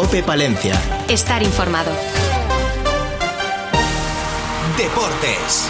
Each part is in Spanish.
COPE Palencia. Estar informado. Deportes.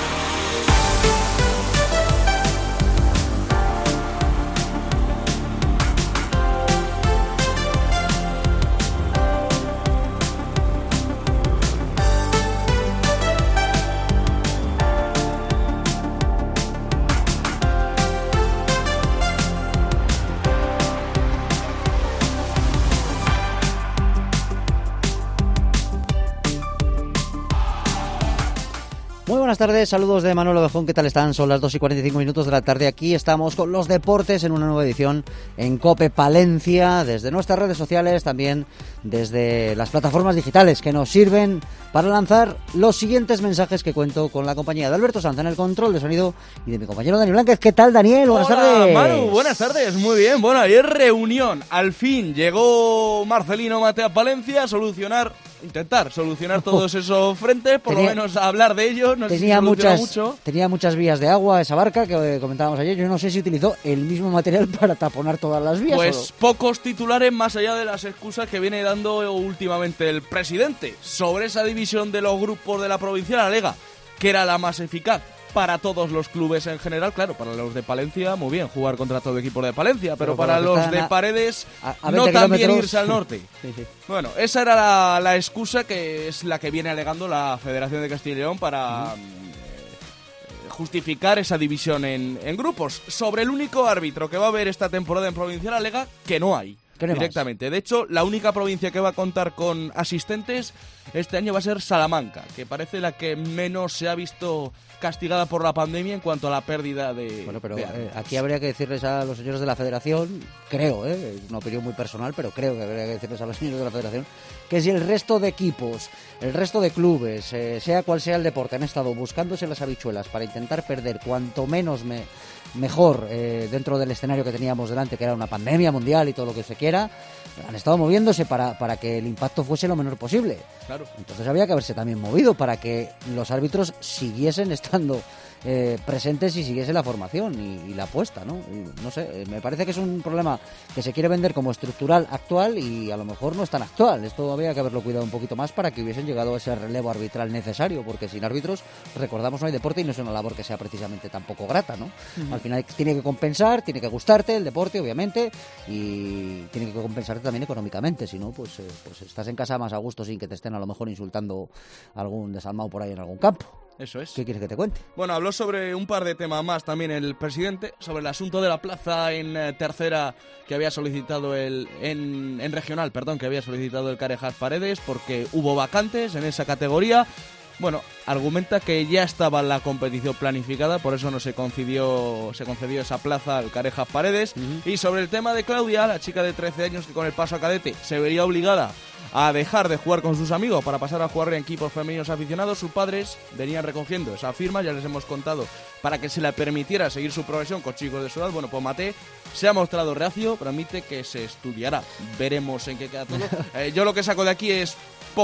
Muy buenas tardes, saludos de Manuel Ovejón, ¿qué tal están? Son las 2:45 de la tarde, aquí estamos con los deportes en una nueva edición en COPE Palencia, desde nuestras redes sociales, también desde las plataformas digitales que nos sirven para lanzar los siguientes mensajes que cuento con la compañía de Alberto Sanz en el control de sonido y de mi compañero Daniel Blanquez. ¿Qué tal, Daniel? Buenas tardes. Manu, buenas tardes, muy bien. Bueno, ayer reunión, al fin llegó Marcelino Mate a Palencia a intentar solucionar todos esos frentes, por lo menos hablar de ellos. No tenía muchas vías de agua esa barca que comentábamos ayer. Yo no sé si utilizó el mismo material para taponar todas las vías. Pues pocos titulares más allá de las excusas que viene dando últimamente el presidente sobre esa división de los grupos de la provincial. Alega que era la más eficaz para todos los clubes en general. Claro, para los de Palencia, muy bien jugar contra todo equipo de Palencia, pero para los de Paredes, no tan bien irse al norte. Sí. Bueno, esa era la excusa que es la que viene alegando la Federación de Castilla y León para justificar esa división en grupos. Sobre el único árbitro que va a haber esta temporada en provincial, alega que no hay. Directamente. De hecho, la única provincia que va a contar con asistentes este año va a ser Salamanca, que parece la que menos se ha visto castigada por la pandemia en cuanto a la pérdida de... Bueno, pero aquí habría que decirles a los señores de la Federación, creo, es una opinión muy personal, pero creo que habría que decirles a los señores de la Federación que si el resto de equipos, el resto de clubes, sea cual sea el deporte, han estado buscándose las habichuelas para intentar perder cuanto menos mejor dentro del escenario que teníamos delante, que era una pandemia mundial y todo lo que se quiera, han estado moviéndose para que el impacto fuese lo menor posible. Claro. Entonces había que haberse también movido para que los árbitros siguiesen estando presentes y siguiese la formación y la apuesta, ¿no? Y, no sé, me parece que es un problema que se quiere vender como estructural actual y a lo mejor no es tan actual. Esto había que haberlo cuidado un poquito más para que hubiesen llegado a ese relevo arbitral necesario, porque sin árbitros, recordamos, no hay deporte y no es una labor que sea precisamente tampoco grata, ¿no? Uh-huh. Al final tiene que compensar, tiene que gustarte el deporte, obviamente, y tiene que compensarte también económicamente, si no, pues estás en casa más a gusto sin que te estén a lo mejor insultando a algún desalmado por ahí en algún campo. Eso es. ¿Qué quieres que te cuente? Bueno, habló sobre un par de temas más también el presidente, sobre el asunto de la plaza en tercera que había solicitado en regional, que había solicitado el Carejas Paredes, porque hubo vacantes en esa categoría. Bueno, argumenta que ya estaba la competición planificada, por eso no se concedió esa plaza al Carejas Paredes. Uh-huh. Y sobre el tema de Claudia, la chica de 13 años que con el paso a cadete se vería obligada a dejar de jugar con sus amigos para pasar a jugar en equipos femeninos aficionados, sus padres venían recogiendo esa firma, ya les hemos contado, para que se le permitiera seguir su progresión con chicos de su edad. Bueno, pues Mate se ha mostrado reacio, pero admite que se estudiará. Veremos en qué queda todo. Yo lo que saco de aquí es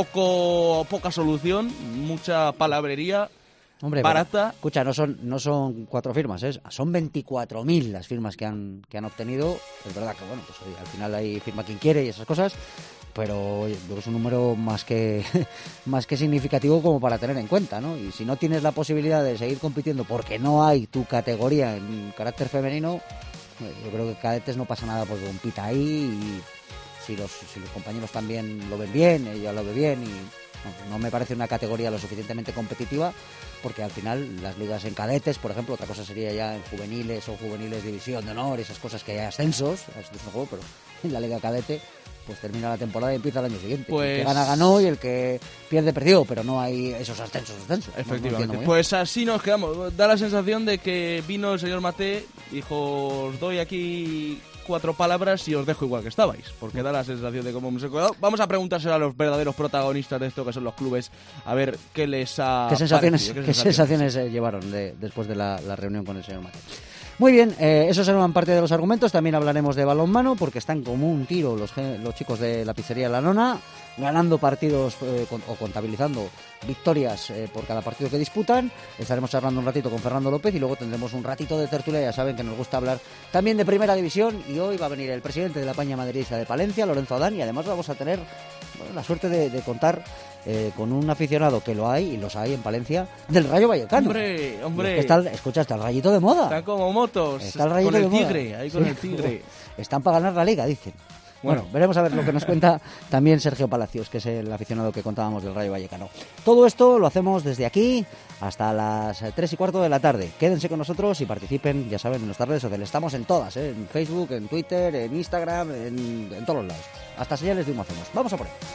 poca solución, mucha palabrería. Hombre, barata. Escucha, no son 4 firmas, son 24.000 las firmas que han obtenido. Es verdad que, bueno, pues al final hay firma quien quiere y esas cosas, pero es un número más que significativo como para tener en cuenta, ¿no? Y si no tienes la posibilidad de seguir compitiendo porque no hay tu categoría en carácter femenino, yo creo que cadetes no pasa nada porque compita ahí, y si los compañeros también lo ven bien, ella lo ve bien, y no me parece una categoría lo suficientemente competitiva, porque al final las ligas en cadetes, por ejemplo, otra cosa sería ya en juveniles o juveniles división de honor, esas cosas que hay ascensos, pero en la liga cadete pues termina la temporada y empieza el año siguiente. Pues... El que gana, ganó, y el que pierde, perdió, pero no hay esos ascensos. Efectivamente. Pues así nos quedamos. Da la sensación de que vino el señor Mate, dijo, os doy aquí 4 palabras y os dejo igual que estabais, porque da la sensación de cómo hemos quedado. Vamos a preguntárselo a los verdaderos protagonistas de esto, que son los clubes, a ver qué les ha ¿Qué sensaciones llevaron después de la reunión con el señor Mate? Muy bien, esos eran parte de los argumentos. También hablaremos de balonmano, porque están como un tiro los chicos de la pizzería La Nona, ganando partidos o contabilizando victorias por cada partido que disputan. Estaremos charlando un ratito con Fernando López y luego tendremos un ratito de tertulia. Ya saben que nos gusta hablar también de Primera División, y hoy va a venir el presidente de la Peña Madridista de Palencia, Lorenzo Adán, y además vamos a tener la suerte de contar con un aficionado, que lo hay, y los hay en Palencia, del Rayo Vallecano. Hombre. Está el rayito de moda. Está como motos. Está el rayito con el de moda. tigre, ahí con el tigre. Están para ganar la liga, dicen. Bueno, veremos a ver lo que nos cuenta también Sergio Palacios, que es el aficionado que contábamos del Rayo Vallecano. Todo esto lo hacemos desde aquí hasta las 3:15 de la tarde. Quédense con nosotros y participen, ya saben, en nuestras redes sociales. Estamos en todas, en Facebook, en Twitter, en Instagram, en todos los lados. Hasta señales de humo hacemos. Vamos a por ello.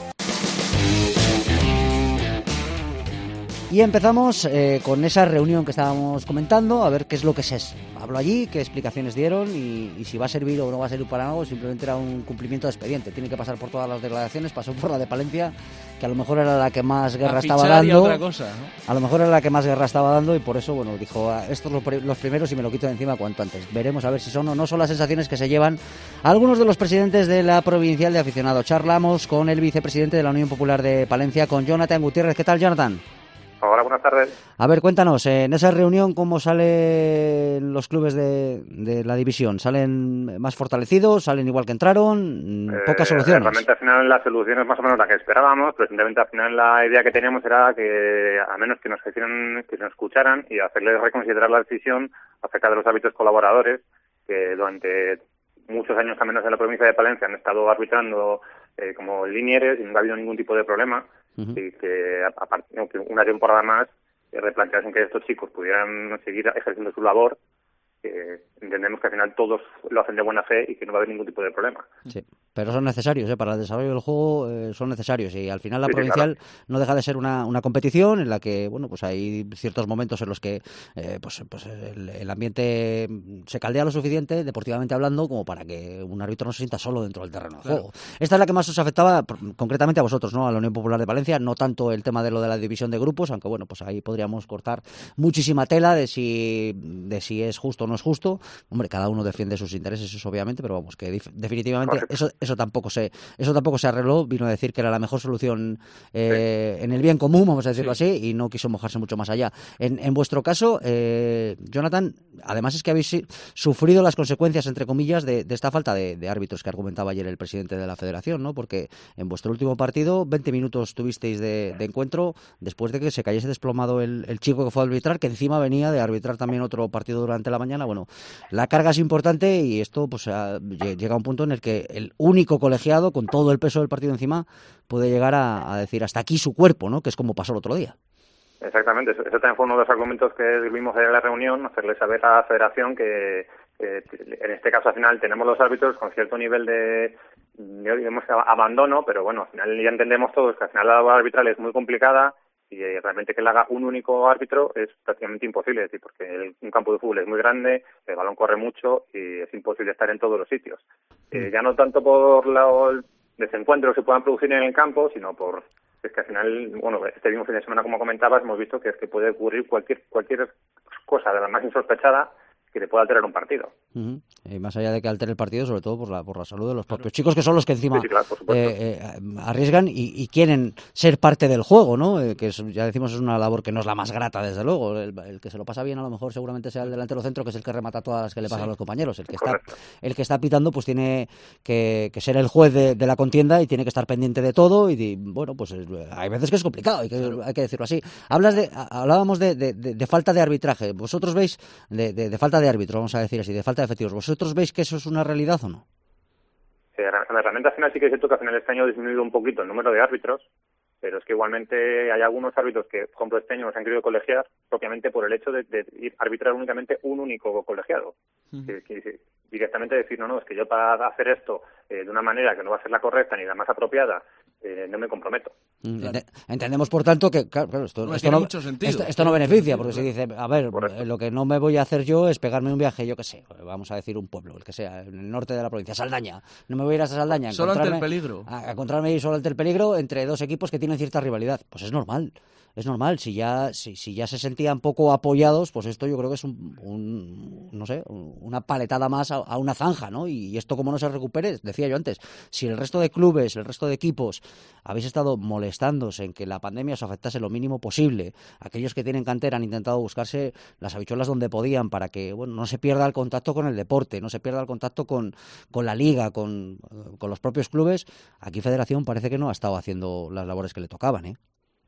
Y empezamos con esa reunión que estábamos comentando, a ver qué es lo que se habló allí, qué explicaciones dieron y si va a servir o no va a servir para algo. Simplemente era un cumplimiento de expediente. Tiene que pasar por todas las declaraciones, pasó por la de Palencia, que a lo mejor era la que más guerra estaba dando. Otra cosa, ¿no? A lo mejor era la que más guerra estaba dando y por eso, bueno, dijo, estos los primeros y me lo quito de encima cuanto antes. Veremos a ver si son o no son las sensaciones que se llevan algunos de los presidentes de la provincial de aficionados. Charlamos con el vicepresidente de la Unión Popular de Palencia, con Jonathan Gutiérrez. ¿Qué tal, Jonathan? Hola, buenas tardes. A ver, cuéntanos, en esa reunión, ¿cómo salen los clubes de la división? ¿Salen más fortalecidos? ¿Salen igual que entraron? ¿Pocas soluciones? Realmente al final la solución es más o menos la que esperábamos, pero simplemente al final la idea que teníamos era que a menos que nos escucharan y hacerles reconsiderar la decisión acerca de los hábitos colaboradores, que durante muchos años, al menos en la provincia de Palencia, han estado arbitrando como linieres y no ha habido ningún tipo de problema. Y que una temporada más replanteasen que estos chicos pudieran seguir ejerciendo su labor, que entendemos que al final todos lo hacen de buena fe y que no va a haber ningún tipo de problema. Sí, pero son necesarios, para el desarrollo del juego son necesarios, y al final la provincial claro, no deja de ser una competición en la que, bueno, pues hay ciertos momentos en los que pues el ambiente se caldea lo suficiente, deportivamente hablando, como para que un árbitro no se sienta solo dentro del terreno de juego. Esta es la que más os afectaba concretamente a vosotros, ¿no? A la Unión Popular de Palencia, no tanto el tema de lo de la división de grupos, aunque bueno, pues ahí podríamos cortar muchísima tela de si es justo o no es justo. Hombre, cada uno defiende sus intereses, eso obviamente, pero vamos, que definitivamente eso tampoco se arregló. Vino a decir que era la mejor solución en el bien común, vamos a decirlo así, y no quiso mojarse mucho más allá. En vuestro caso, Jonathan, además es que habéis sufrido las consecuencias, entre comillas, de esta falta de árbitros que argumentaba ayer el presidente de la Federación, ¿no? Porque en vuestro último partido 20 minutos tuvisteis de encuentro después de que se cayese desplomado el chico que fue a arbitrar, que encima venía de arbitrar también otro partido durante la mañana. Bueno, la carga es importante y esto pues llega a un punto en el que el único colegiado, con todo el peso del partido encima, puede llegar a decir hasta aquí su cuerpo, ¿no? Que es como pasó el otro día. Exactamente, eso también fue uno de los argumentos que vimos en la reunión, hacerle saber a la Federación que en este caso al final tenemos los árbitros con cierto nivel de digamos, abandono, pero bueno, al final ya entendemos todos que al final la labor arbitral es muy complicada y realmente que le haga un único árbitro es prácticamente imposible, es decir, porque un campo de fútbol es muy grande, el balón corre mucho y es imposible estar en todos los sitios. Ya no tanto por los desencuentros que se puedan producir en el campo, sino por es que al final, bueno, este mismo fin de semana, como comentabas, hemos visto que es que puede ocurrir cualquier cosa de la más insospechada que te pueda alterar un partido. Y más allá de que altere el partido, sobre todo por la salud de los propios chicos, que son los que encima arriesgan y quieren ser parte del juego, ¿no? Que ya decimos es una labor que no es la más grata, desde luego. El que se lo pasa bien a lo mejor seguramente sea el delantero centro, que es el que remata todas las que le pasan a los compañeros. El que está pitando pues tiene que ser el juez de la contienda y tiene que estar pendiente de todo y bueno, pues hay veces que es complicado, hay que decirlo así. Hablábamos de falta de arbitraje. ¿Vosotros veis de falta de árbitro, vamos a decir así, de falta de efectivos? ¿Vosotros veis que eso es una realidad o no? Realmente al final sí que es cierto que al final este año ha disminuido un poquito el número de árbitros, pero es que igualmente hay algunos árbitros que, por ejemplo, este año nos han querido colegiar propiamente por el hecho de ir a arbitrar únicamente un único colegiado. Que directamente decir, no, es que yo para hacer esto de una manera que no va a ser la correcta ni la más apropiada, no me comprometo. Claro. Entendemos, por tanto, que claro, esto tiene mucho sentido. Esto no beneficia, porque se dice, a ver, Correcto. lo que no me voy a hacer yo es pegarme un viaje, yo qué sé, vamos a decir un pueblo, el que sea, en el norte de la provincia, Saldaña. No me voy a ir a Saldaña Solo ante el peligro. A encontrarme ahí solo ante el peligro entre dos equipos que tienen cierta rivalidad. Pues es normal. Es normal, si ya se sentían poco apoyados, pues esto yo creo que es no sé, una paletada más a una zanja, ¿no? Y esto como no se recupere, decía yo antes, si el resto de clubes, el resto de equipos habéis estado molestándose en que la pandemia os afectase lo mínimo posible, aquellos que tienen cantera han intentado buscarse las habichuelas donde podían para que, bueno, no se pierda el contacto con el deporte, no se pierda el contacto con la liga, con los propios clubes, aquí Federación parece que no ha estado haciendo las labores que le tocaban, ¿eh?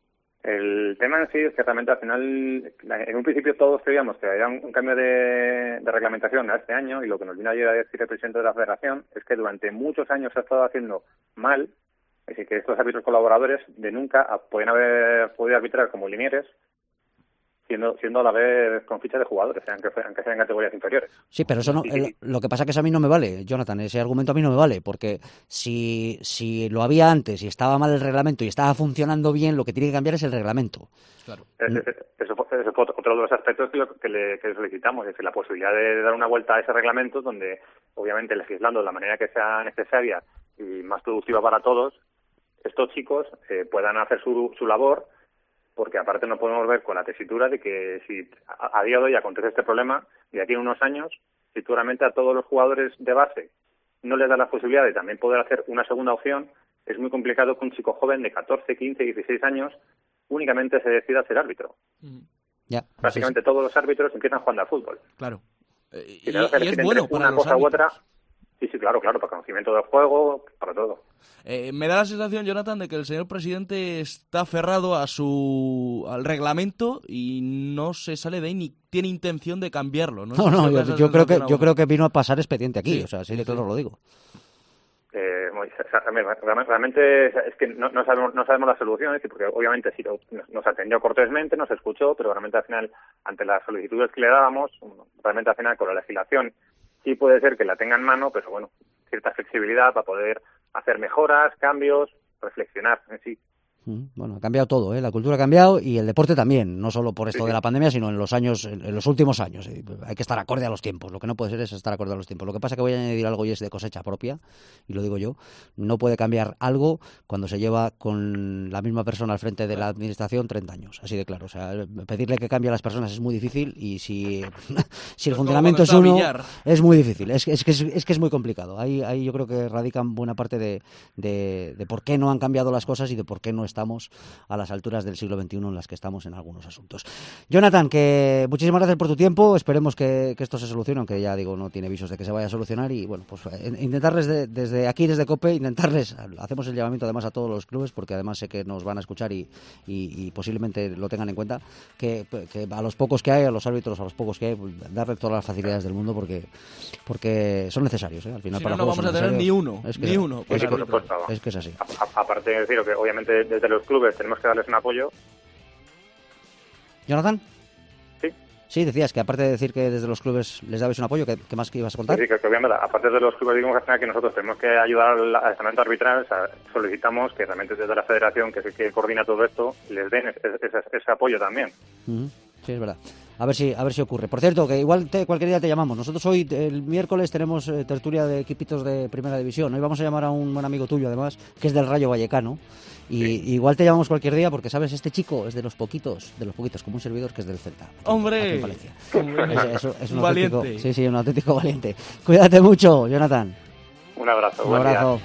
El tema en sí es que realmente al final, en un principio todos creíamos que había un cambio de reglamentación a este año, y lo que nos vino a decir el presidente de la Federación es que durante muchos años se ha estado haciendo mal, es decir, que estos árbitros colaboradores de nunca pueden haber podido arbitrar como linieres, siendo a la vez con fichas de jugadores, aunque sean categorías inferiores. Sí, pero eso no, lo que pasa que eso a mí no me vale, Jonathan, ese argumento a mí no me vale, porque si lo había antes y estaba mal el reglamento y estaba funcionando bien, lo que tiene que cambiar es el reglamento. Claro. Eso fue otro de los aspectos que le solicitamos, es decir, la posibilidad de dar una vuelta a ese reglamento donde, obviamente, legislando de la manera que sea necesaria y más productiva para todos, estos chicos puedan hacer su labor, porque aparte no podemos ver con la tesitura de que si a día de hoy acontece este problema, de aquí a unos años, si tú realmente a todos los jugadores de base no les das la posibilidad de también poder hacer una segunda opción, es muy complicado que un chico joven de 14, 15, 16 años únicamente se decida a ser árbitro. Ya, Prácticamente todos los árbitros empiezan jugando al fútbol. Claro. Y es bueno para una cosa u otra. Sí, claro, para conocimiento del juego, para todo. Me da la sensación, Jonathan, de que el señor presidente está aferrado al reglamento y no se sale de ahí ni tiene intención de cambiarlo. No, yo creo que vino a pasar expediente aquí, sí, o sea, así de claro lo digo. Realmente es que no sabemos la solución, porque obviamente sí nos atendió cortésmente, nos escuchó, pero realmente al final, ante las solicitudes que le dábamos, realmente al final con la legislación sí puede ser que la tenga en mano, pero bueno, cierta flexibilidad para poder hacer mejoras, cambios, reflexionar en sí. Bueno, ha cambiado todo, ¿eh? La cultura ha cambiado y el deporte también, no solo por esto de la pandemia, sino en los últimos años. Hay que estar acorde a los tiempos, lo que no puede ser es estar acorde a los tiempos. Lo que pasa es que voy a añadir algo y es de cosecha propia, y lo digo yo, no puede cambiar algo cuando se lleva con la misma persona al frente de la administración 30 años, así de claro. O sea, pedirle que cambie a las personas es muy difícil y si el funcionamiento es uno, es muy difícil, es que es muy complicado. Ahí yo creo que radican buena parte de por qué no han cambiado las cosas y de por qué no estamos a las alturas del siglo XXI en las que estamos en algunos asuntos. Jonathan, que muchísimas gracias por tu tiempo, esperemos que esto se solucione, aunque ya digo, no tiene visos de que se vaya a solucionar, y bueno, pues intentarles desde aquí, desde COPE, hacemos el llamamiento además a todos los clubes, porque además sé que nos van a escuchar y posiblemente lo tengan en cuenta, que a los pocos que hay, a los árbitros, a los pocos que hay, darle todas las facilidades del mundo, porque son necesarios, ¿eh? Al final, si para no vamos a tener ni uno. Es que es así. Aparte de decir que obviamente desde los clubes tenemos que darles un apoyo. ¿Jonathan? Sí, decías que aparte de decir que desde los clubes les dabais un apoyo, ¿qué más que ibas a contar? Sí, que obviamente, aparte de los clubes, digamos que nosotros tenemos que ayudar al estamento arbitral, o sea, solicitamos que realmente desde la federación, que es el que coordina todo esto, les den ese apoyo también. Sí, es verdad. A ver si ocurre. Por cierto, que igual cualquier día te llamamos. Nosotros hoy, el miércoles, tenemos tertulia de equipitos de Primera División. Hoy vamos a llamar a un buen amigo tuyo, además, que es del Rayo Vallecano. Y igual te llamamos cualquier día porque, ¿sabes? Este chico es de los poquitos, como un servidor que es del Celta. ¡Hombre! Aquí en Valencia. Es un valiente. Auténtico, sí, un auténtico valiente. Cuídate mucho, Jonathan. Un abrazo. Un abrazo.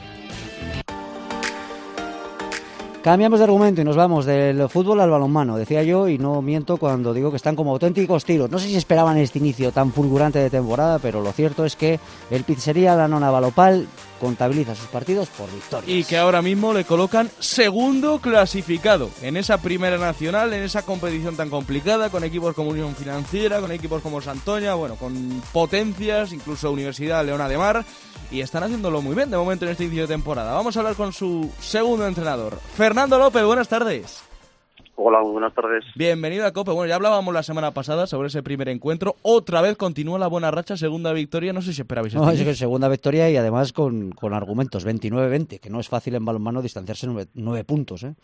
Cambiamos de argumento y nos vamos del fútbol al balonmano, decía yo, y no miento cuando digo que están como auténticos tiros. No sé si esperaban este inicio tan fulgurante de temporada, pero lo cierto es que el Pizzería La Nona Balopal contabiliza sus partidos por victorias. Y que ahora mismo le colocan segundo clasificado en esa primera nacional, en esa competición tan complicada, con equipos como Unión Financiera, con equipos como Santoña, bueno, con potencias, incluso Universidad Leona de Mar, y están haciéndolo muy bien de momento en este inicio de temporada. Vamos a hablar con su segundo entrenador, Fernando López. Buenas tardes. Hola, muy buenas tardes. Bienvenido a COPE. Bueno, ya hablábamos la semana pasada sobre ese primer encuentro. Otra vez continúa la buena racha, segunda victoria. No sé si esperabais esto. No, es que segunda victoria y además con argumentos, 29-20, que no es fácil en balonmano distanciarse 9 puntos, ¿eh?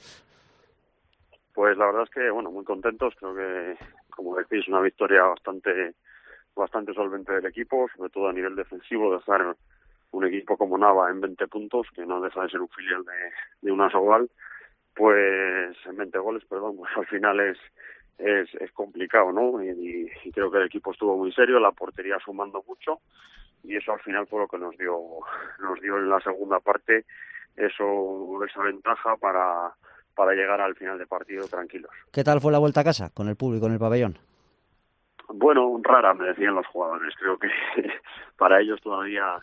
Pues la verdad es que, bueno, muy contentos. Creo que, como decís, una victoria bastante solvente del equipo, sobre todo a nivel defensivo, dejar un equipo como Nava en 20 puntos, que no deja de ser un filial de una Sogal, pues en 20 goles, perdón, pues al final es complicado, ¿no? Y creo que el equipo estuvo muy serio, la portería sumando mucho, y eso al final fue lo que nos dio en la segunda parte esa ventaja para llegar al final de partido tranquilos. ¿Qué tal fue la vuelta a casa con el público en el pabellón? Bueno, rara, me decían los jugadores. Creo que para ellos todavía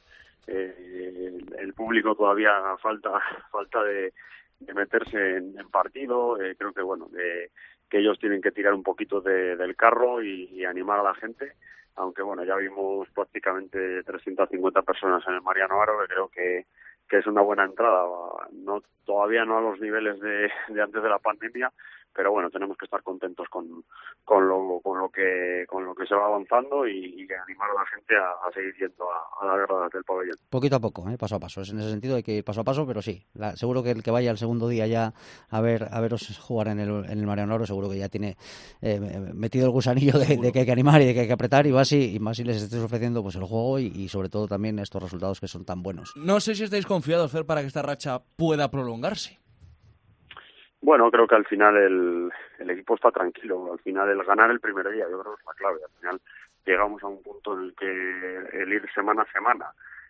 el público todavía falta de meterse en partido. Creo que bueno, que ellos tienen que tirar un poquito del carro y animar a la gente. Aunque bueno, ya vimos prácticamente 350 personas en el Mariano Aro, que creo que es una buena entrada. Todavía no a los niveles de antes de la pandemia, pero bueno, tenemos que estar contentos con lo que se va avanzando y animar a la gente a seguir yendo a las gradas del pabellón. Poquito a poco, paso a paso. En ese sentido hay que ir paso a paso, pero sí. Seguro que el que vaya el segundo día ya a veros jugar en el Mariano Oro, seguro que ya tiene metido el gusanillo de que hay que animar y de que hay que apretar, y más si les estés ofreciendo pues el juego y sobre todo también estos resultados que son tan buenos. No sé si estáis confiados, Fer, para que esta racha pueda prolongarse. Bueno, creo que al final el equipo está tranquilo. Al final el ganar el primer día, yo creo que es la clave. Al final llegamos a un punto en el que el ir semana a semana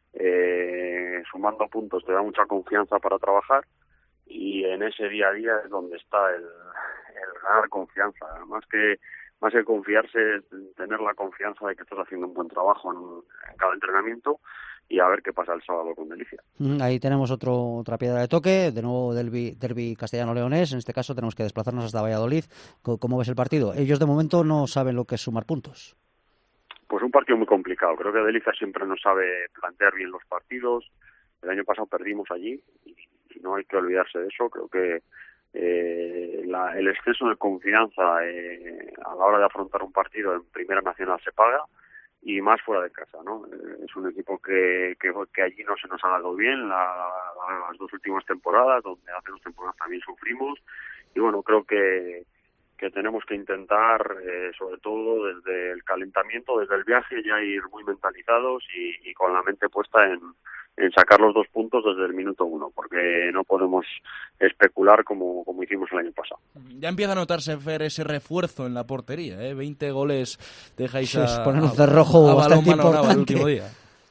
sumando puntos te da mucha confianza para trabajar, y en ese día a día es donde está el ganar confianza. Más que confiarse, tener la confianza de que estás haciendo un buen trabajo en cada entrenamiento, y a ver qué pasa el sábado con Delicia. Ahí tenemos otra piedra de toque, de nuevo derbi castellano-leonés. En este caso tenemos que desplazarnos hasta Valladolid. ¿Cómo ves el partido? Ellos de momento no saben lo que es sumar puntos. Pues un partido muy complicado. Creo que Delicia siempre no sabe plantear bien los partidos. El año pasado perdimos allí y no hay que olvidarse de eso. Creo que el exceso de confianza a la hora de afrontar un partido en Primera Nacional se paga, y más fuera de casa, ¿no? Es un equipo que allí no se nos ha dado bien las dos últimas temporadas, donde hace 2 temporadas también sufrimos, y bueno, creo que tenemos que intentar, sobre todo desde el calentamiento, desde el viaje, ya ir muy mentalizados y con la mente puesta en sacar los 2 puntos desde el minuto 1, porque no podemos especular como hicimos el año pasado. Ya empieza a notarse, Fer, ese refuerzo en la portería, 20 goles dejáis poner un cerrojo bastante importante el último día.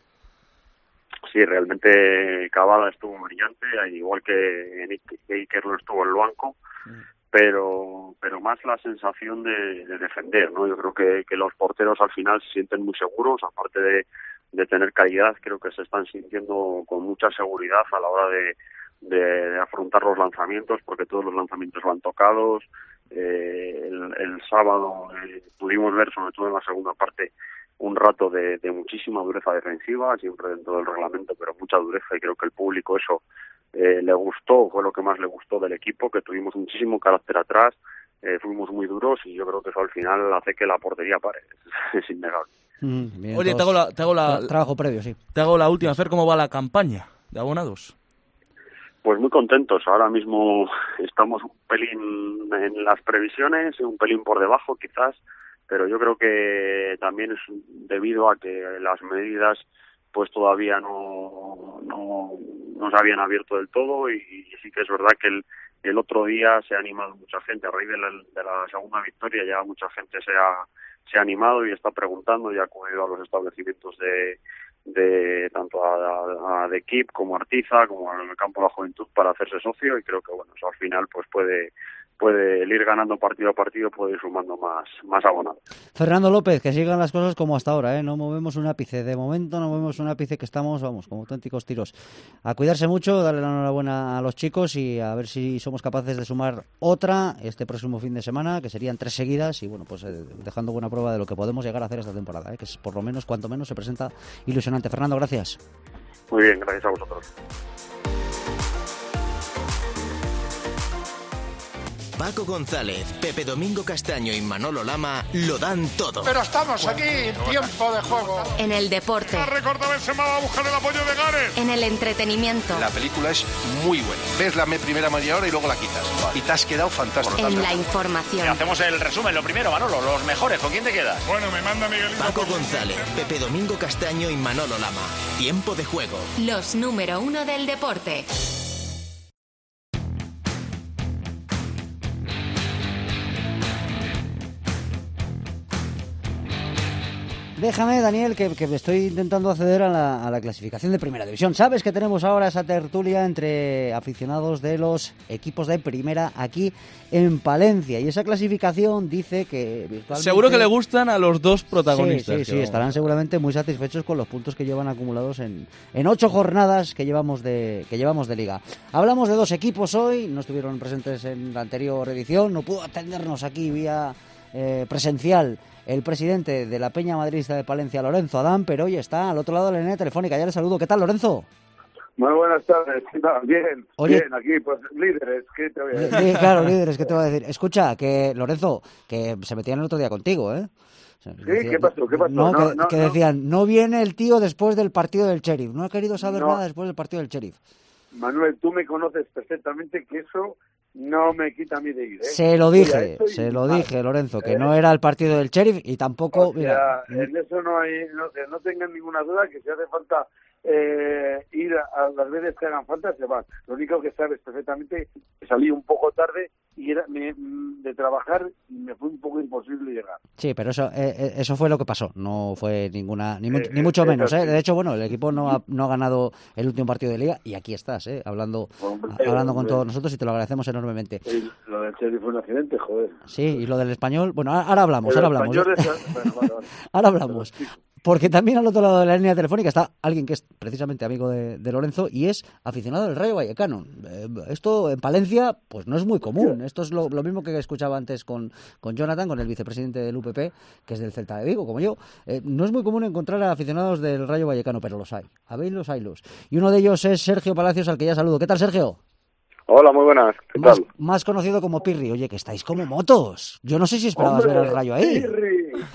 Sí, realmente Cavada estuvo brillante, igual que Iker lo estuvo en el banco, pero más la sensación de defender, ¿no? Yo creo que los porteros al final se sienten muy seguros, aparte de tener calidad, creo que se están sintiendo con mucha seguridad a la hora de afrontar los lanzamientos, porque todos los lanzamientos van tocados. El sábado pudimos ver, sobre todo en la segunda parte, un rato de muchísima dureza defensiva, siempre dentro del reglamento, pero mucha dureza, y creo que el público eso le gustó, fue lo que más le gustó del equipo, que tuvimos muchísimo carácter atrás, fuimos muy duros, y yo creo que eso al final hace que la portería pare, es innegable. Bien, oye, te hago la trabajo previo, sí. Te hago la última, Fer, ¿cómo va la campaña de abonados? Pues muy contentos. Ahora mismo estamos un pelín en las previsiones, un pelín por debajo quizás, pero yo creo que también es debido a que las medidas pues todavía no se habían abierto del todo, y sí que es verdad que el otro día se ha animado mucha gente. A raíz de la segunda victoria ya mucha gente se ha animado y está preguntando, y ha acudido a los establecimientos de tanto a de Equip como Artiza, como al campo de la juventud, para hacerse socio, y creo que bueno, eso al final pues puede el ir ganando partido a partido, puede ir sumando más abonados. Fernando López, que sigan las cosas como hasta ahora, no movemos un ápice, de momento no movemos un ápice, que estamos, como auténticos tiros. A cuidarse mucho, darle la enhorabuena a los chicos, y a ver si somos capaces de sumar otra este próximo fin de semana, que serían 3 seguidas, y bueno, pues dejando buena prueba de lo que podemos llegar a hacer esta temporada, que es por lo menos, cuanto menos, se presenta ilusionante. Fernando, gracias. Muy bien, gracias a vosotros. Paco González, Pepe Domingo Castaño y Manolo Lama lo dan todo. Pero estamos aquí en tiempo de juego. En el deporte. La recorta Benzema, va a buscar el apoyo de Gareth. En el entretenimiento. La película es muy buena. Ves la primera media hora y luego la quitas. Vale. Y te has quedado fantástico. En la información. Hacemos el resumen, lo primero, Manolo, los mejores. ¿Con quién te quedas? Bueno, me manda Miguelito. Paco González, Pepe Domingo Castaño y Manolo Lama. Tiempo de juego. Los número 1 del deporte. Déjame, Daniel, que me estoy intentando acceder a la clasificación de Primera División. Sabes que tenemos ahora esa tertulia entre aficionados de los equipos de Primera aquí en Palencia. Y esa clasificación dice que virtualmente... Seguro que le gustan a los dos protagonistas. Sí, estarán seguramente muy satisfechos con los puntos que llevan acumulados en 8 jornadas que llevamos de liga. Hablamos de 2 equipos hoy, no estuvieron presentes en la anterior edición, no pudo atendernos aquí vía presencial el presidente de la Peña Madridista de Palencia, Lorenzo Adán, pero hoy está al otro lado de la línea telefónica. Ya le saludo. ¿Qué tal, Lorenzo? Muy buenas tardes. Bien, Oye, bien, aquí, pues líderes, ¿qué te voy a decir? Sí, claro, líderes, ¿qué te voy a decir? Escucha, que Lorenzo, que se metían el otro día contigo, ¿eh? O sea, ¿Sí? decían, ¿Qué pasó? No, que decían, no viene el tío después del partido del Sheriff. No ha querido saber nada después del partido del Sheriff. Manuel, tú me conoces perfectamente que eso no me quita a mí de ir, ¿eh? Se lo dije, Lorenzo, que no era el partido del Sheriff y tampoco... O sea, en eso no hay, que no tengan ninguna duda que si hace falta ir a las veces que hagan falta, se van. Lo único que sabes perfectamente que salí un poco tarde y de trabajar me fue un poco imposible llegar. Sí, pero eso fue lo que pasó, no fue ninguna ni mucho menos, ¿eh? De hecho, bueno, el equipo no ha ganado el último partido de liga y aquí estás, hablando con todos nosotros y te lo agradecemos enormemente. Lo del Sheriff fue un accidente, joder. Sí, y lo del español, bueno, ahora hablamos. Vale. Ahora hablamos. Porque también al otro lado de la línea telefónica está alguien que es precisamente amigo de Lorenzo y es aficionado del Rayo Vallecano. Esto en Palencia pues no es muy común. Esto es lo mismo que escuchaba antes con Jonathan, con el vicepresidente del UPP, que es del Celta de Vigo, como yo. No es muy común encontrar a aficionados del Rayo Vallecano, pero los hay. Habéis haylos. Y uno de ellos es Sergio Palacios, al que ya saludo. ¿Qué tal, Sergio? Hola, muy buenas. ¿Qué tal? Más conocido como Pirri. Oye, que estáis como motos. Yo no sé si esperabas ver al Rayo ahí. Pirri.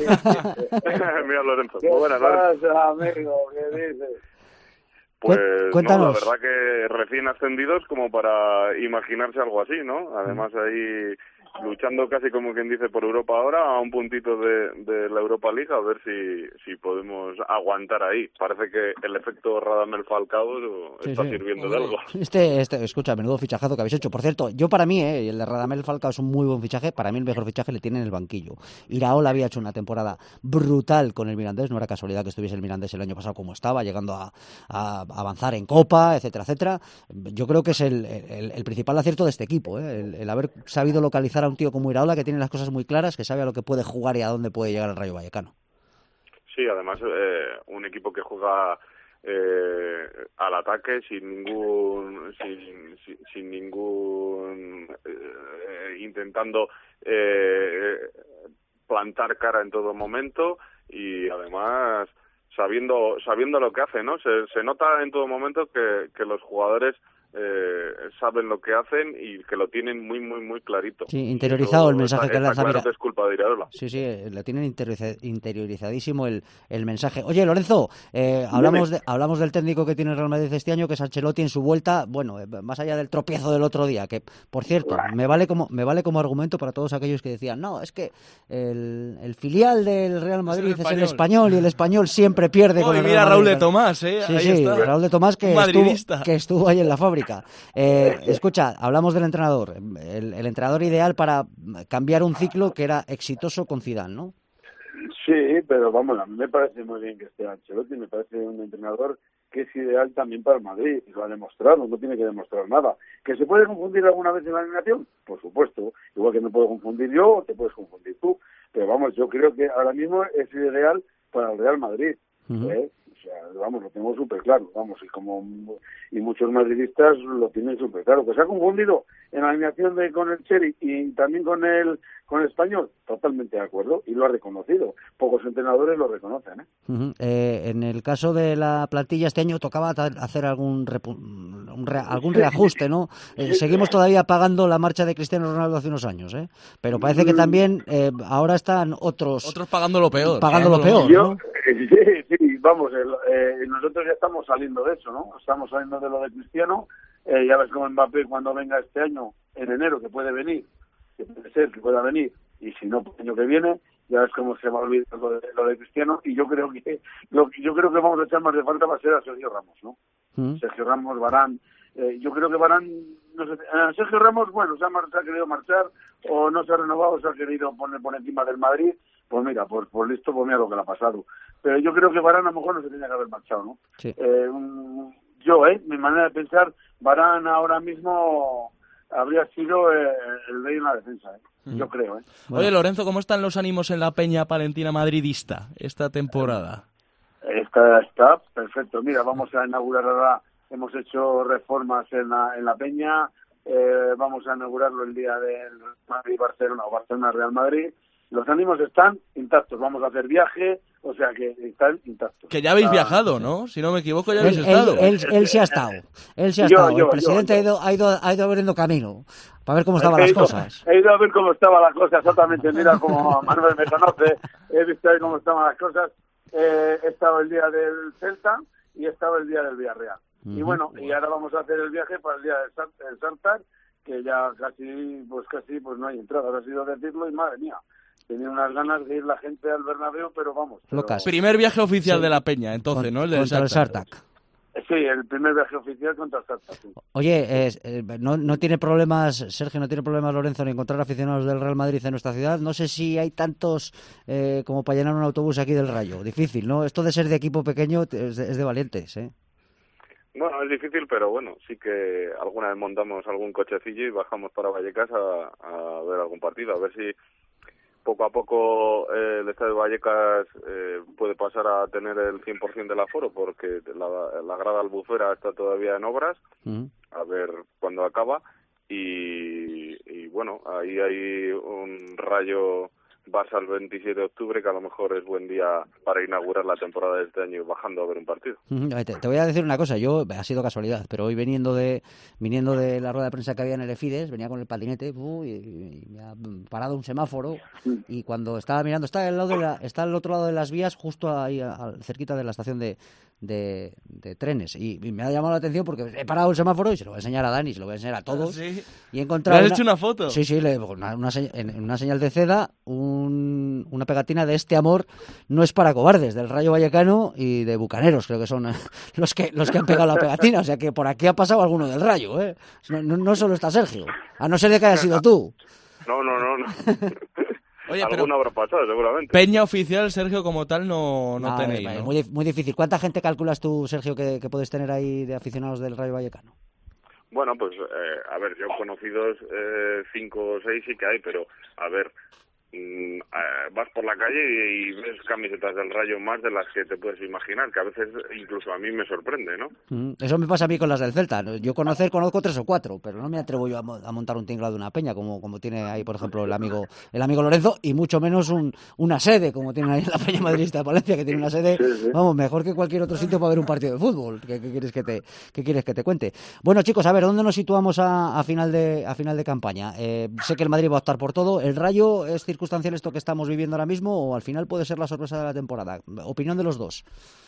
Mira, Lorenzo. ¿Qué pasa, amigo? ¿Qué dices? Pues Cuéntanos. No, la verdad que recién ascendidos como para imaginarse algo así, ¿no? Además ahí luchando casi como quien dice por Europa ahora, a un puntito de la Europa League, a ver si podemos aguantar ahí. Parece que el efecto Radamel Falcao está sirviendo de algo. Escucha, menudo fichajazo que habéis hecho. Por cierto, yo para mí, el de Radamel Falcao es un muy buen fichaje. Para mí el mejor fichaje le tiene en el banquillo. Iraola había hecho una temporada brutal con el Mirandés. No era casualidad que estuviese el Mirandés el año pasado como estaba, llegando a avanzar en Copa, etcétera, etcétera. Yo creo que es el principal acierto de este equipo, el haber sabido localizar a un tío como Iraola, que tiene las cosas muy claras, que sabe a lo que puede jugar y a dónde puede llegar el Rayo Vallecano. Sí, además un equipo que juega al ataque sin ningún intentando plantar cara en todo momento y además sabiendo lo que hace, ¿no? Se nota en todo momento que los jugadores saben lo que hacen y que lo tienen muy, muy, muy clarito. Sí, interiorizado el mensaje que lanza. Claro que es culpa de Iraola. Sí, lo tienen interiorizadísimo el mensaje. Oye, Lorenzo, hablamos del técnico que tiene el Real Madrid este año, que es Ancelotti en su vuelta, bueno, más allá del tropiezo del otro día, que, por cierto, me vale como argumento para todos aquellos que decían, no, es que el filial del Real Madrid es el Español y el Español siempre pierde con el Real Madrid. Raúl de Tomás, ahí está. Raúl de Tomás que estuvo ahí en la fábrica. Escucha, hablamos del entrenador, el entrenador ideal para cambiar un ciclo que era exitoso con Zidane, ¿no? Sí, pero vamos, a mí me parece muy bien que esté Ancelotti, me parece un entrenador que es ideal también para el Madrid, y lo ha demostrado, no tiene que demostrar nada. ¿Que se puede confundir alguna vez en la alineación? Por supuesto, igual que me puedo confundir yo o te puedes confundir tú, pero vamos, yo creo que ahora mismo es ideal para el Real Madrid. sea, vamos, lo tengo súper claro, vamos, y muchos madridistas lo tienen súper claro. Que se ha confundido en la alineación con el Cherry y también con el Español, totalmente de acuerdo, y lo ha reconocido. Pocos entrenadores lo reconocen, ¿eh? En el caso de la plantilla, este año tocaba hacer algún reajuste, ¿no? Seguimos todavía pagando la marcha de Cristiano Ronaldo hace unos años, ¿eh? Pero parece que también ahora están otros pagando lo peor. ¿no? Sí, vamos, nosotros ya estamos saliendo de eso, ¿no? Estamos saliendo de lo de Cristiano. Ya ves como Mbappé, cuando venga este año, en enero, que puede venir, que puede ser que pueda venir, y si no, el año que viene, ya ves cómo se va a olvidar lo de Cristiano, y yo creo que vamos a echar más de falta va a ser a Sergio Ramos, ¿no? Sergio Ramos, Varane, yo creo que Varane, no sé, Sergio Ramos, bueno, se ha querido marchar, o no se ha renovado, se ha querido poner por encima del Madrid, pues mira, pues listo, pues mira lo que le ha pasado. Pero yo creo que Varane a lo mejor no se tenía que haber marchado, ¿no? Sí. Mi manera de pensar, Varane ahora mismo habría sido el rey en la defensa, yo creo. Bueno. Oye, Lorenzo, ¿cómo están los ánimos en la Peña Palentina madridista esta temporada? Está perfecto. Mira, vamos a inaugurar ahora, hemos hecho reformas en la Peña, vamos a inaugurarlo el día del Madrid-Barcelona o Barcelona-Real Madrid. Los ánimos están intactos, vamos a hacer viaje, o sea que están intactos. Que ya habéis viajado, ¿no? Si no me equivoco, ya habéis estado. Él sí ha estado. El presidente ha ido abriendo camino para ver cómo estaban las cosas. He ido a ver cómo estaba la cosa, exactamente. Mira como Manuel me conoce, he visto ahí cómo estaban las cosas. He estado el día del Celta y he estado el día del Villarreal. Y bueno, y ahora vamos a hacer el viaje para el día del Santar, que ya casi pues no hay entradas, ha sido decirlo, y madre mía. Tenía unas ganas de ir la gente al Bernabéu, pero vamos. Locas. Primer viaje oficial de la Peña, entonces, ¿no? El del contra el Sartak. Sí, el primer viaje oficial contra el Sartak. Sí. Oye, no tiene problemas, Sergio, no tiene problemas Lorenzo en encontrar aficionados del Real Madrid en nuestra ciudad. No sé si hay tantos como para llenar un autobús aquí del Rayo. Difícil, ¿no? Esto de ser de equipo pequeño es de valientes, ¿eh? Bueno, es difícil, pero bueno, sí que alguna vez montamos algún cochecillo y bajamos para Vallecas a ver algún partido, a ver si poco a poco el Estadio de Vallecas puede pasar a tener el 100% del aforo, porque la grada albufera está todavía en obras, a ver cuándo acaba, y bueno, ahí hay un Rayo Barça el 27 de octubre, que a lo mejor es buen día para inaugurar la temporada de este año bajando a ver un partido. Te voy a decir una cosa, ha sido casualidad, pero hoy viniendo de la rueda de prensa que había en el Efides, venía con el patinete y me ha parado un semáforo, y cuando estaba mirando, está al otro lado de las vías, justo ahí cerquita de la estación de trenes, y me ha llamado la atención porque he parado el semáforo y se lo voy a enseñar a Dani, se lo voy a enseñar a todos. ¿Sí? Y he encontrado ¿Le has hecho una foto? Sí, una señal de seda, una pegatina de "Este amor no es para cobardes", del Rayo Vallecano y de Bucaneros, creo que son los que han pegado la pegatina, o sea que por aquí ha pasado alguno del Rayo, ¿eh? No solo está Sergio, a no ser de que haya sido tú. No. Oye, alguno habrá pasado, seguramente. Peña oficial, Sergio, como tal, no tenéis, ¿no? Muy difícil. ¿Cuánta gente calculas tú, Sergio, que puedes tener ahí de aficionados del Rayo Vallecano? Bueno, pues, a ver, yo conocidos 5 o 6 sí que hay, pero, a ver, vas por la calle y ves camisetas del Rayo más de las que te puedes imaginar, que a veces incluso a mí me sorprende, ¿no? Eso me pasa a mí con las del Celta. Yo conozco 3 o 4, pero no me atrevo yo a montar un tinglado de una peña, como tiene ahí, por ejemplo, el amigo Lorenzo, y mucho menos una sede, como tiene ahí la Peña Madridista de Palencia, que tiene una sede, vamos, mejor que cualquier otro sitio para ver un partido de fútbol. ¿Qué quieres que te cuente? Bueno, chicos, a ver, ¿dónde nos situamos a final de campaña? Sé que el Madrid va a optar por todo. ¿El Rayo es circunstancial esto que estamos viviendo ahora mismo, o al final puede ser la sorpresa de la temporada? Opinión de los dos.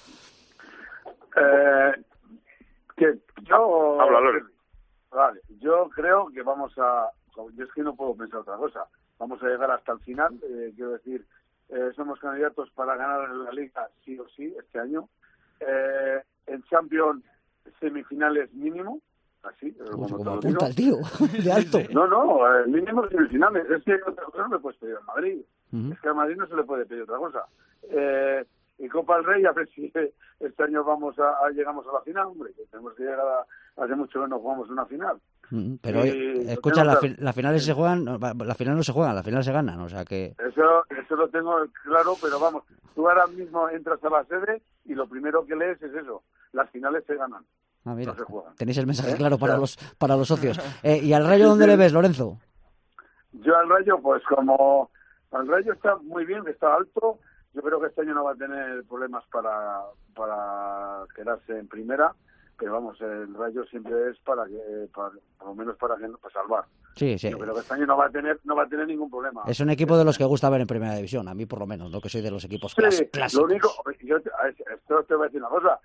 Habla, Loren. Vale, yo creo que yo es que no puedo pensar otra cosa. Vamos a llegar hasta el final, quiero decir, somos candidatos para ganar la Liga sí o sí este año. En Champions, semifinales mínimo. Así, como apunta el tío, de alto. No, el mínimo semifinales. Es que otra cosa no le puedes pedir al Madrid. Es que al Madrid no se le puede pedir otra cosa. Y Copa del Rey, a ver si este año llegamos a la final, hombre, que tenemos que llegar hace mucho que no jugamos una final. Pero escucha, las finales se juegan, la final no se juegan, la final se ganan, o sea que... Eso lo tengo claro, pero vamos, tú ahora mismo entras a la sede y lo primero que lees es eso, las finales se ganan. Ah, mira, no se juegan. tenéis el mensaje claro para los socios. ¿Y al Rayo dónde le ves, Lorenzo? Yo al Rayo, pues como el Rayo está muy bien, está alto, yo creo que este año no va a tener problemas para quedarse en primera, pero vamos, el Rayo siempre es para por lo menos para salvar. Sí. Yo creo que este año no va a tener ningún problema. Es un equipo de los que gusta ver en primera división, a mí por lo menos, no que soy de los equipos clásicos. Lo único, esto te voy a decir una cosa,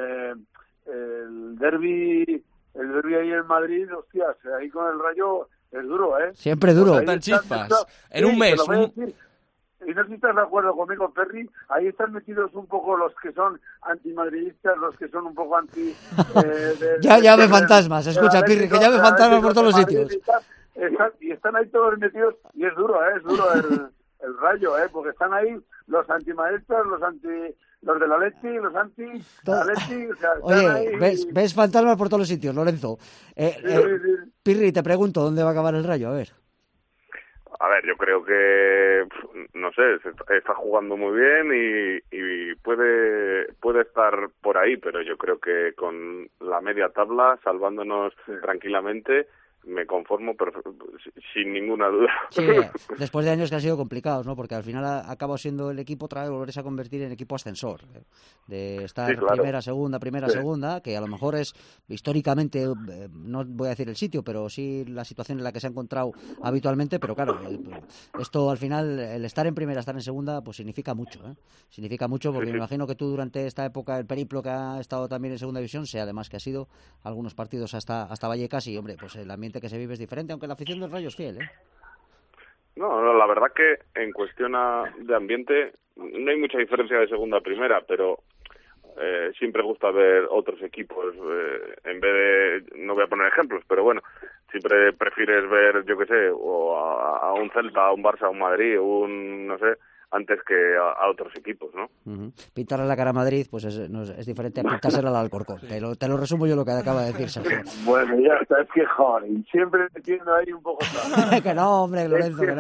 el derbi ahí en Madrid, hostias, ahí con el Rayo es duro, ¿eh? Siempre duro. Pues Tan chispas. En un mes. Y no sé si estás de acuerdo conmigo, Perry, ahí están metidos un poco los que son antimadridistas, los que son un poco anti... ya ve fantasmas, escucha, Pirri, que ya ve fantasmas por todos los sitios. Y están ahí todos metidos, y es duro el Rayo, porque están ahí los antimadridistas, los de la Leti, los anti-Leti, o sea, oye, ahí... ves fantasmas por todos los sitios, Lorenzo. Sí. Pirri, te pregunto, ¿dónde va a acabar el Rayo? A ver. A ver, yo creo que, no sé, está jugando muy bien y puede estar por ahí, pero yo creo que con la media tabla, salvándonos tranquilamente, me conformo sin ninguna duda. Sí, después de años que han sido complicados, ¿no? Porque al final acaba siendo el equipo otra vez volverse a convertir en equipo ascensor, de estar primera, segunda, que a lo mejor es históricamente, no voy a decir el sitio, pero sí la situación en la que se ha encontrado habitualmente, pero claro, esto al final, el estar en primera, estar en segunda, pues significa mucho, ¿eh? Significa mucho porque me imagino que tú durante esta época, el periplo que ha estado también en segunda división, sea además que ha sido algunos partidos hasta Vallecas y, hombre, pues el ambiente que se vive es diferente, aunque la afición del Rayo es fiel, ¿eh? No, la verdad que en cuestión de ambiente no hay mucha diferencia de segunda a primera, pero siempre gusta ver otros equipos en vez de, no voy a poner ejemplos, pero bueno, siempre prefieres ver, yo qué sé, o a un Celta, a un Barça, a un Madrid, no sé, antes que a otros equipos, ¿no? Pintarle la cara a Madrid, pues es diferente a pintársela al Alcorcón. Te lo resumo yo lo que acaba de decir Sergio. Bueno, ya está, es que joder, siempre entiendo ahí un poco... Que no, hombre, Lorenzo, que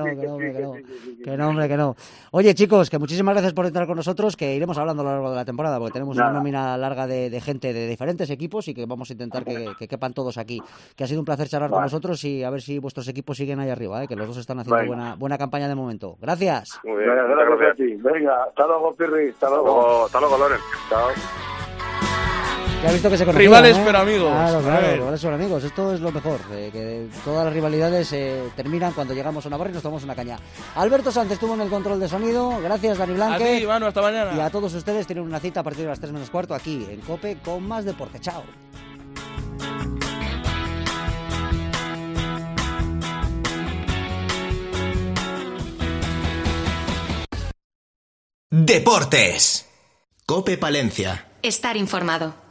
no. Oye, chicos, que muchísimas gracias por estar con nosotros, que iremos hablando a lo largo de la temporada, porque tenemos una nómina larga de gente de diferentes equipos y que vamos a intentar que quepan todos aquí. Que ha sido un placer charlar con vosotros y a ver si vuestros equipos siguen ahí arriba, que los dos están haciendo buena campaña de momento. Gracias. Muy bien. Gracias a ti. Venga, hasta luego, Pirri. Hasta luego, Loren. Chao. Ya has visto que se conocían, rivales, pero amigos. Claro, rivales son amigos. Esto es lo mejor. Que todas las rivalidades terminan cuando llegamos a una barra y nos tomamos una caña. Alberto Sanz estuvo en el control de sonido. Gracias, Dani Blanque. A ti, Iván, hasta mañana. Y a todos ustedes tienen una cita a partir de las 3 menos cuarto aquí en COPE con más deporte. Chao. Deportes. COPE Palencia. Estar informado.